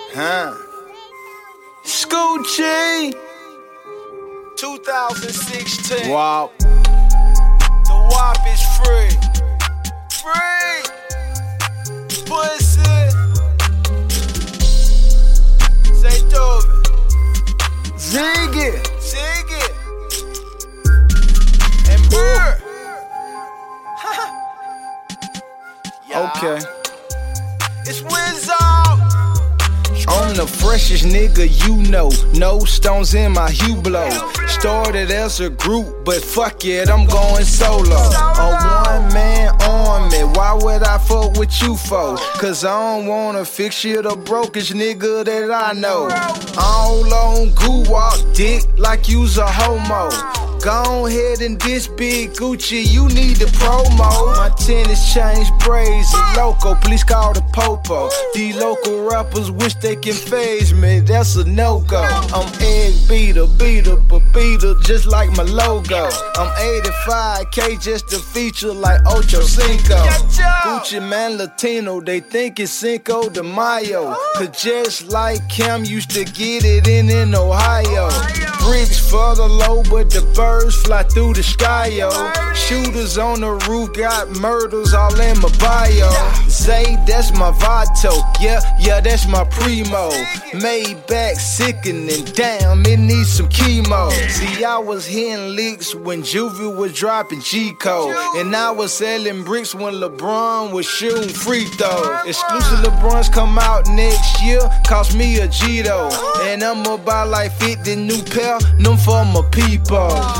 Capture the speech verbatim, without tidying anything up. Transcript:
Huh? Scoochie! twenty sixteen. Wow. The W A P is free. Free! Pussy! Say Tobin. Ziggy! Ziggy! And Burr! Okay. It's Wizzo! I'm the freshest nigga you know. No stones in my Hublot. Started as a group, but fuck it, I'm going solo. A one man army, why would I fuck with you for? Cause I don't wanna fix shit a brokest nigga that I know. All on goo walk dick like you's a homo. Go ahead and diss Big Gucci, you need the promo. My tennis chains braids and loco, please call the popo. These local rappers wish they can phase me, that's a no-go. I'm egg beater, beater, but beater just like my logo. I'm eighty-five K just a feature like Ocho Cinco. Gucci man Latino, they think it's Cinco de Mayo. Cause just like Cam used to get it in in Ohio. Bricks for the low, but the birds fly through the sky, yo. Shooters on the roof got murders all in my bio. Zay, that's my Vato, yeah, yeah, that's my primo. Maybach sickening, damn, it needs some chemo. See, I was hitting licks when Juvie was dropping G-Code. And I was selling bricks when LeBron was shooting free throws. Exclusive LeBrons come out next year, cost me a G though. And I'ma buy like fifty new pair, them for my people.